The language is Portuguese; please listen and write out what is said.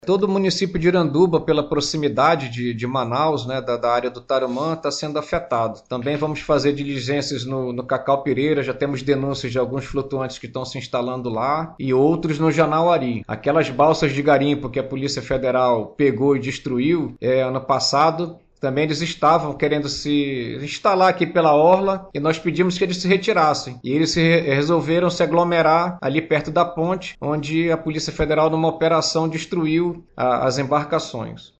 Todo o município de Iranduba, pela proximidade de Manaus, né, da área do Tarumã, está sendo afetado. Também vamos fazer diligências no Cacau Pireira, já temos denúncias de alguns flutuantes que estão se instalando lá e outros no Janauari. Aquelas balsas de garimpo que a Polícia Federal pegou e destruiu ano passado, também eles estavam querendo se instalar aqui pela orla e nós pedimos que eles se retirassem. E eles resolveram se aglomerar ali perto da ponte, onde a Polícia Federal, numa operação, destruiu as embarcações.